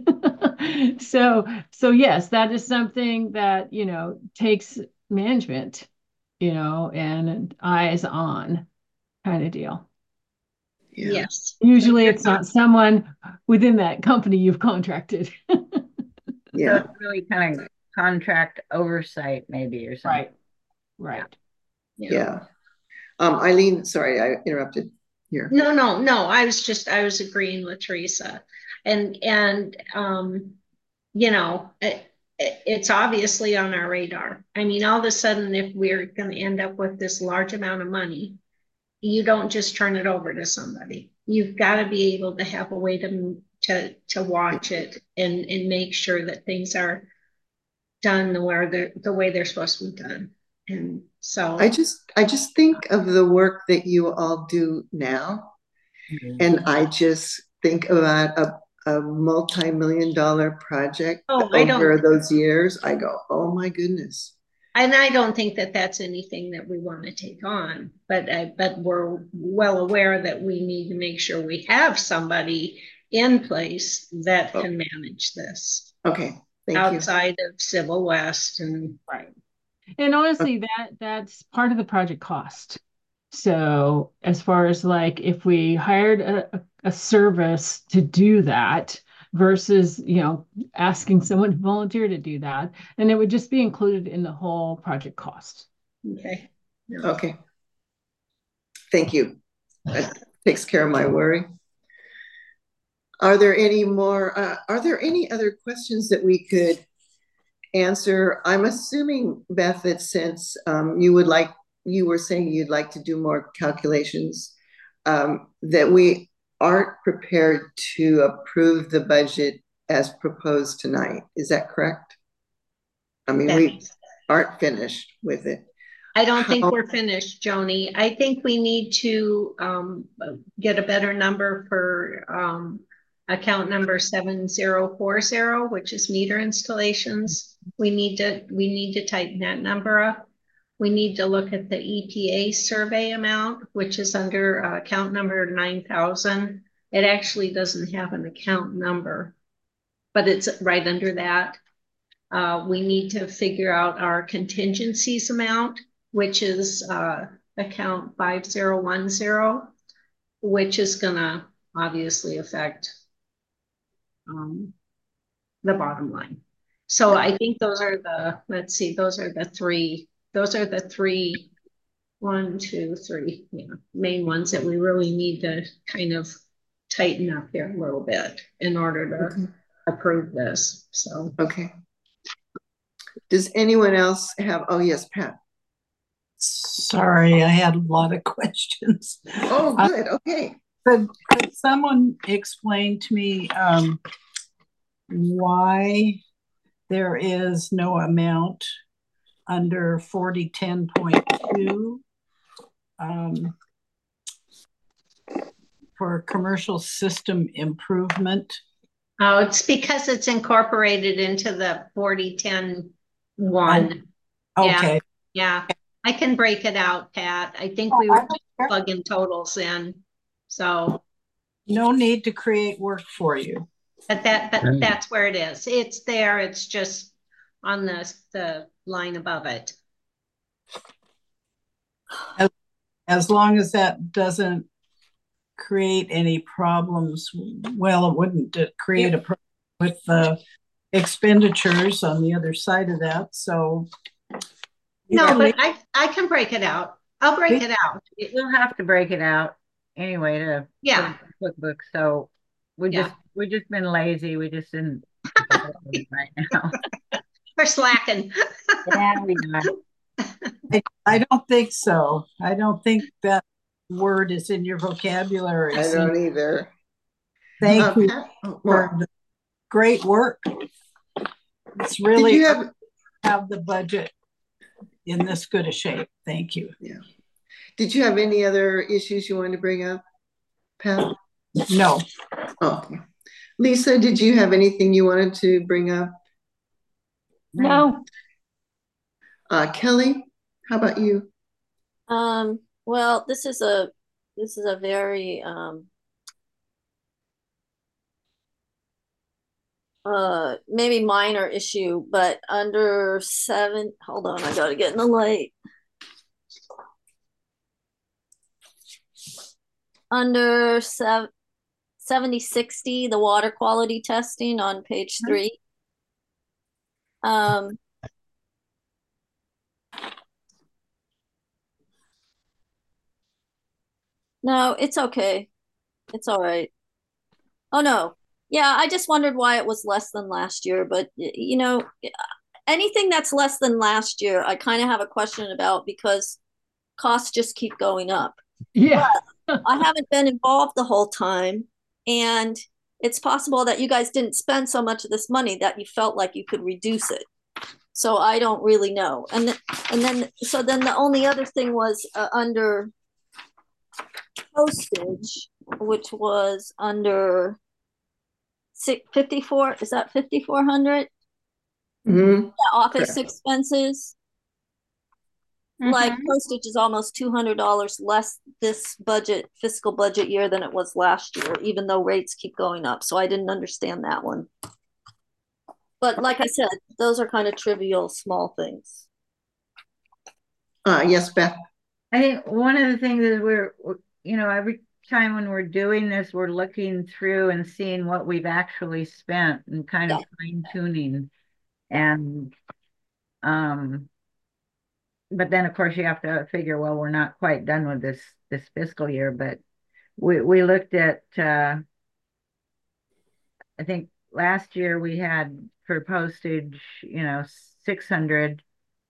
so, so yes, that is something that, you know, takes management, you know, and eyes on kind of deal. Yeah. Yes. Usually it's not someone within that company you've contracted. Yeah. So it's really kind of contract oversight, maybe, or something. Right. Right. Yeah. yeah. Um, Eileen, sorry, I interrupted here. No, no, no. I was just, I was agreeing with Teresa. And, and, um, you know, it, it, it's obviously on our radar. I mean, all of a sudden, if we're going to end up with this large amount of money, you don't just turn it over to somebody. You've got to be able to have a way to, to, to watch it and, and make sure that things are done the way they're, the way they're supposed to be done. And so I just I just think of the work that you all do now, mm-hmm. and I just think about a, a multi-million dollar project oh, over those years. I go, oh my goodness. And I don't think that that's anything that we want to take on, but I, but we're well aware that we need to make sure we have somebody in place that oh. can manage this. Okay, thank outside you. of Civil West and right. And honestly, that that's part of the project cost. So as far as like if we hired a, a service to do that versus, you know, asking someone to volunteer to do that, and it would just be included in the whole project cost. Okay. No. Okay. Thank you. That takes care of my worry. Are there any more, uh, are there any other questions that we could answer? I'm assuming, Beth, that since um, you would like, you were saying you'd like to do more calculations, um, that we aren't prepared to approve the budget as proposed tonight. Is that correct? I mean, yes. We aren't finished with it. I don't think How? We're finished, Joni. I think we need to um, get a better number for um, account number seven zero four zero, which is meter installations. We need to we need to tighten that number up. We need to look at the E P A survey amount, which is under uh, account number nine thousand. It actually doesn't have an account number, but it's right under that. Uh, we need to figure out our contingencies amount, which is uh, account five zero one zero, which is gonna obviously affect um, the bottom line. So I think those are the, let's see, those are the three, those are the three, one, two, three, you know, main ones that we really need to kind of tighten up here a little bit in order to okay. approve this. So, okay. Does anyone else have, oh yes, Pat. Sorry, I had a lot of questions. Oh, good, uh, okay. Could, could someone explain to me um, why there is no amount under forty ten point two um, for commercial system improvement? Oh, it's because it's incorporated into the forty ten one. Oh, okay. Yeah, yeah. I can break it out, Pat. I think we were just plugging totals in. So no need to create work for you. But that but right. that's where it is. It's there, it's just on the the line above it. As, as long as that doesn't create any problems, well, it wouldn't create yep. a problem with the expenditures on the other side of that. So no, but I, I can break it out. I'll break it out. We'll have to break it out anyway to yeah cookbook. So we just yeah. we've just been lazy. We just didn't right now. We're slacking. Yeah, we are. I, I don't think so. I don't think that word is in your vocabulary. I don't either. Thank uh, you Pat, for the great work. It's really Did you have, have the budget in this good a shape. Thank you. Yeah. Did you have any other issues you wanted to bring up, Pat? No. Oh, okay. Lisa, did you have anything you wanted to bring up? No. Uh, Kelly? How about you? Um, well, this is a this is a very um uh maybe minor issue, but under seven, hold on, I gotta get in the light. Under seven, seventy sixty, the water quality testing on page three. Um, no, it's okay. It's all right. Oh no. Yeah, I just wondered why it was less than last year, but you know, anything that's less than last year, I kind of have a question about because costs just keep going up. Yeah. I haven't been involved the whole time, and it's possible that you guys didn't spend so much of this money that you felt like you could reduce it. So I don't really know. And th- and then so then the only other thing was uh, under postage, which was under fifty-four. Is that fifty-four hundred? Mm-hmm. Office expenses. Mm-hmm. Like postage is almost two hundred dollars less this budget fiscal budget year than it was last year, even though rates keep going up. So I didn't understand that one. But like I said, those are kind of trivial, small things. Uh, yes, Beth. I think one of the things is we're, you know, every time when we're doing this, we're looking through and seeing what we've actually spent and kind of fine tuning. And, um, but then of course you have to figure, well, we're not quite done with this, this fiscal year, but we, we looked at, uh, I think last year we had for postage, you know, six hundred,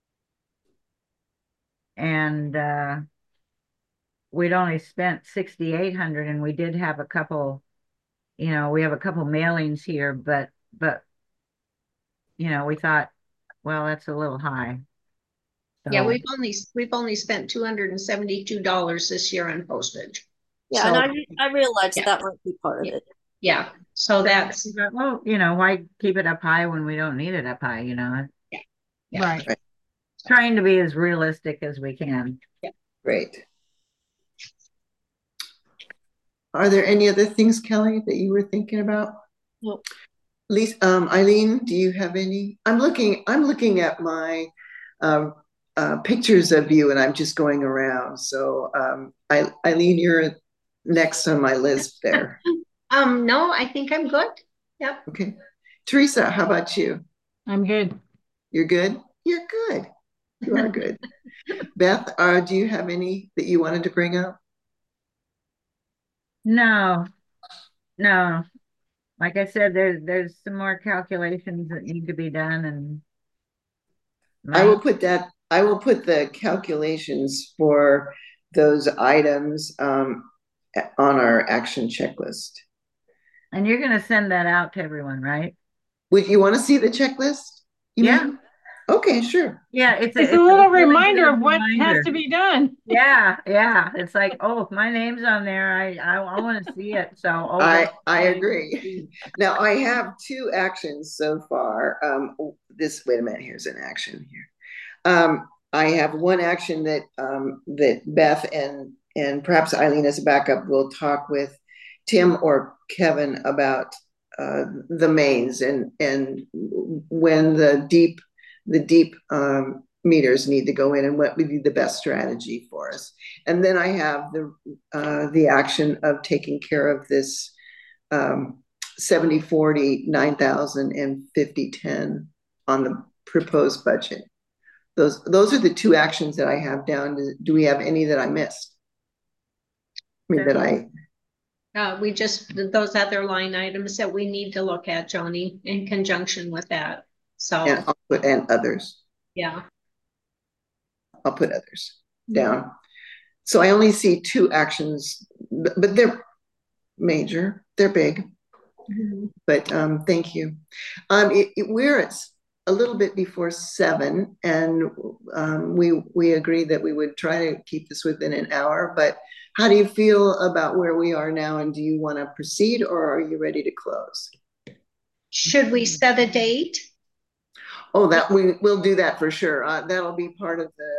and uh, we'd only spent sixty-eight hundred, and we did have a couple, you know, we have a couple mailings here, but, but, you know, we thought, well, that's a little high. So, yeah, we've only, we've only spent two hundred seventy-two dollars this year on postage. Yeah, so, and I, I realized yeah. that might be part yeah. of it. Yeah, so that's, well, you know, why keep it up high when we don't need it up high, you know? Yeah. Yeah. Right. Right. Trying to be as realistic as we can. Yeah. Great. Are there any other things, Kelly, that you were thinking about? Nope. Lisa, um, Eileen, do you have any? I'm looking. I'm looking at my uh, uh, pictures of you, and I'm just going around. So, um, I, Eileen, you're next on my list there. um, no, I think I'm good. Yep. Okay, Teresa, how about you? I'm good. You're good. You're good. You are good. Beth, uh, do you have any that you wanted to bring up? No, no. Like I said, there's there's some more calculations that need to be done, and I will put that. I will put the calculations for those items um, on our action checklist. And you're going to send that out to everyone, right? Would you want to see the checklist? You yeah. mean? Okay, sure. Yeah, it's a, It's, it's a little a really reminder of what reminder. has to be done. Yeah, yeah. It's like, oh, if my name's on there, I I, I want to see it. So oh, I I agree. Now I have two actions so far. Um, this wait a minute. Here's an action here. Um, I have one action that um, that Beth and and perhaps Eileen as a backup will talk with Tim or Kevin about uh, the mains and and when the deep the deep um, meters need to go in and what would be the best strategy for us. And then I have the uh, the action of taking care of this um, seventy forty, nine thousand and fifty ten on the proposed budget. Those those are the two actions that I have down. Do we have any that I missed? I mean, that I uh, we just, those other line items that we need to look at, Joni, in conjunction with that. So and I'll put and others. Yeah. I'll put others down. So I only see two actions, but they're major. They're big. Mm-hmm. But um, thank you. Um, it, it, we're at a little bit before seven, and um, we we agreed that we would try to keep this within an hour. But how do you feel about where we are now, and do you want to proceed, or are you ready to close? Should we set a date? Oh, that we will do that for sure. Uh, that'll be part of the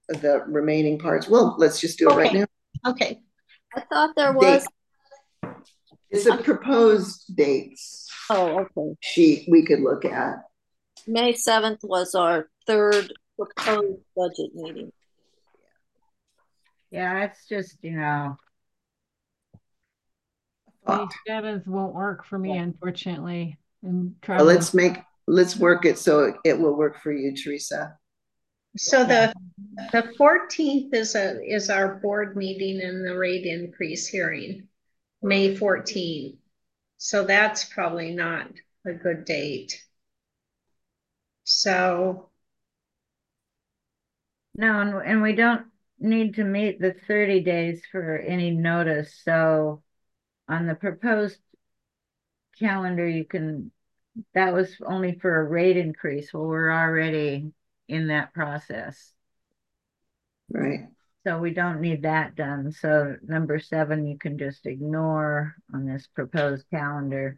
the remaining parts. Well, let's just do it right Okay. now. Okay. I thought there was. Date. It's a proposed dates Oh, okay. sheet we could look at. May seventh was our third proposed budget meeting. Yeah, it's just, you know, May seventh won't work for me, unfortunately. I'm Well, traveling. let's make, let's work it so it, it will work for you, Teresa. So the the fourteenth is a is our board meeting and the rate increase hearing, May fourteenth. So that's probably not a good date. So no, and, and we don't need to meet the thirty days for any notice. So on the proposed calendar, you can, that was only for a rate increase. Well, we're already in that process. Right. So we don't need that done. So number seven, you can just ignore on this proposed calendar.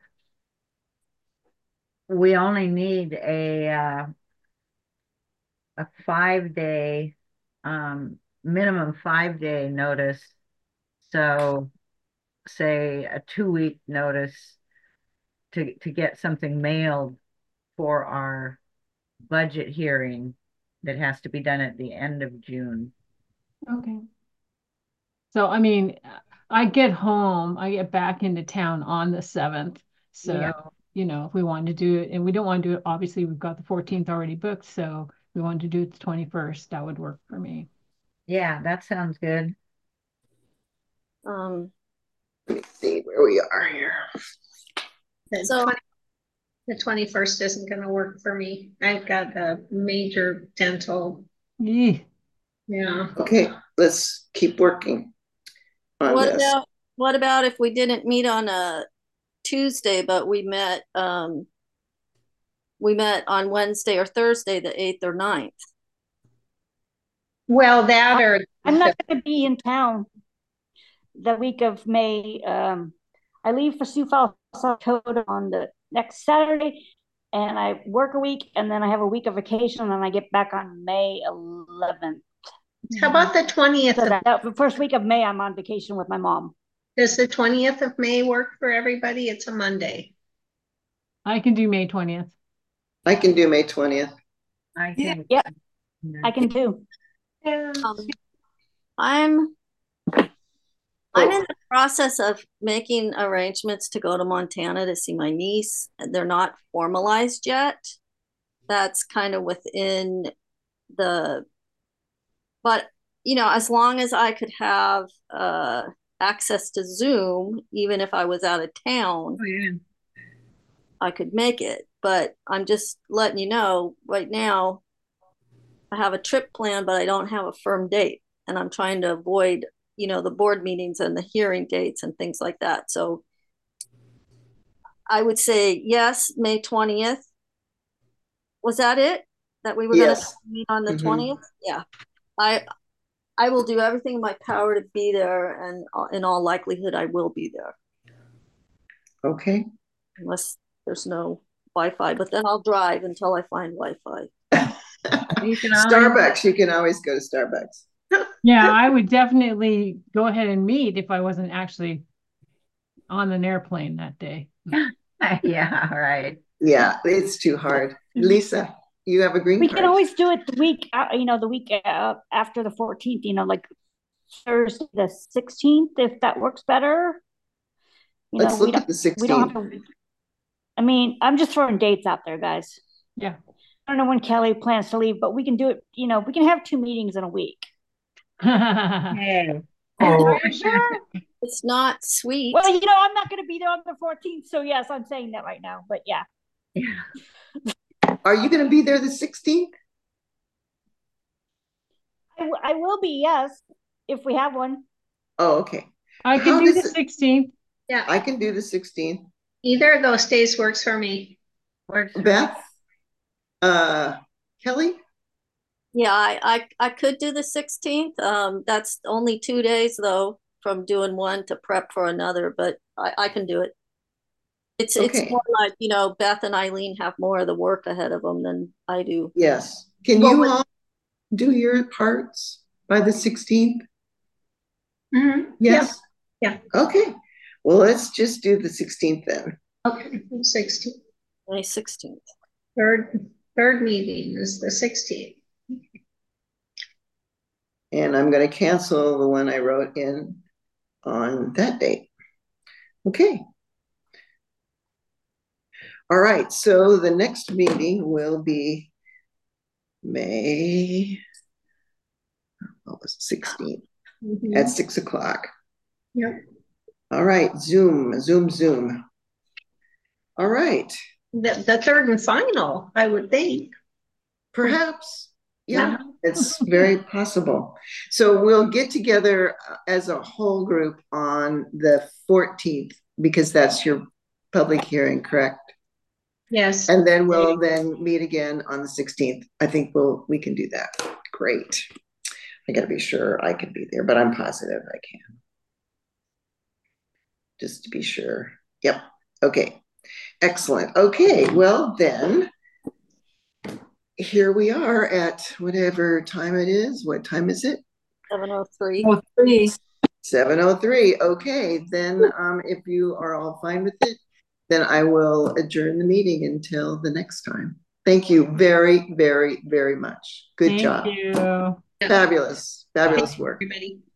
We only need a uh, a five day, um, minimum five day notice. So say a two week notice to, to get something mailed for our budget hearing that has to be done at the end of June. Okay. So, I mean, I get home, I get back into town on the seventh. So, Yeah. you know, if we wanted to do it, and we don't want to do it, obviously we've got the fourteenth already booked. So if we wanted to do it the twenty-first, that would work for me. Yeah, that sounds good. Um, Let me see where we are here. the, So- 20, the twenty-first isn't going to work for me. I've got a major dental. Yee. Yeah. Okay, let's keep working on what this. about what about if we didn't meet on a Tuesday, but we met um we met on Wednesday or Thursday, the eighth or ninth? Well, that or I'm not going to be in town the week of May. Um, I leave for Sioux Falls, South Dakota on the next Saturday, and I work a week, and then I have a week of vacation, and then I get back on May eleventh. how about the twentieth? So Of, that, that the first week of May, I'm on vacation with my mom. does the twentieth of May work for everybody? It's a Monday. I can do May twentieth. I can do May twentieth. I can. Yeah, I can do. Yeah. Um, I'm I'm in the process of making arrangements to go to Montana to see my niece. They're not formalized yet. That's kind of within the, but you know, as long as I could have uh, access to Zoom, even if I was out of town, Oh, yeah. I could make it. But I'm just letting you know right now, I have a trip planned, but I don't have a firm date. And I'm trying to avoid, you know, the board meetings and the hearing dates and things like that. So I would say yes, May twentieth. Was that it? That we were Yes. going to meet on the Mhm. twentieth? Yeah. I I will do everything in my power to be there, and uh, in all likelihood, I will be there, Okay. unless there's no Wi-Fi. But then I'll drive until I find Wi-Fi. You can always- Starbucks, you can always go to Starbucks. Yeah, I would definitely go ahead and meet if I wasn't actually on an airplane that day. Yeah, right. Yeah, it's too hard. Lisa, you have a green We card. can always do it the week, uh, you know, the week uh, after the fourteenth, you know, like Thursday the sixteenth, if that works better. You Let's know, we look don't, at the we don't sixteenth. have to, I mean, I'm just throwing dates out there, guys. Yeah. I don't know when Kelly plans to leave, but we can do it, you know, we can have two meetings in a week. Hey. Oh, It's not sweet. Well, you know, I'm not going to be there on the fourteenth, so yes, I'm saying that right now, but yeah. Yeah. Are you going to be there the sixteenth? I, w- I will be, yes, if we have one. Oh, okay. I How can do does the it- sixteenth. Yeah. I can do the sixteenth. Either of those days works for me. Works for Beth? Uh, Kelly? Yeah, I, I I could do the sixteenth. Um, that's only two days though from doing one to prep for another, but I, I can do it. It's it's Okay. more like, you know, Beth and Eileen have more of the work ahead of them than I do. Yes. Can Well, you what- all do your parts? by the sixteenth? Mm-hmm. Yes? Yeah. Okay. Well, let's just do the sixteenth then. Okay, sixteenth. May sixteenth. Third, third meeting is the sixteenth. And I'm going to cancel the one I wrote in on that date. Okay. All right. So the next meeting will be May, what was it, sixteenth Mm-hmm. at six o'clock. Yep. All right. Zoom, Zoom, Zoom. All right. The, the third and final, I would think. Perhaps. Yeah, Yeah. it's very possible. So we'll get together as a whole group on the fourteenth because that's your public hearing, correct? Yes. And then we'll then meet again on the sixteenth. I think we'll we can do that. Great. I got to be sure I can be there, but I'm positive I can. Just to be sure. Yep. Okay. Excellent. Okay. Well, then here we are at whatever time it is. What time is it? seven oh three. Oh, three. seven oh three. Okay. Then um, if you are all fine with it, then I will adjourn the meeting until the next time. Thank you very, very, very much. Good Thank job. you. Fabulous. Fabulous work. Everybody.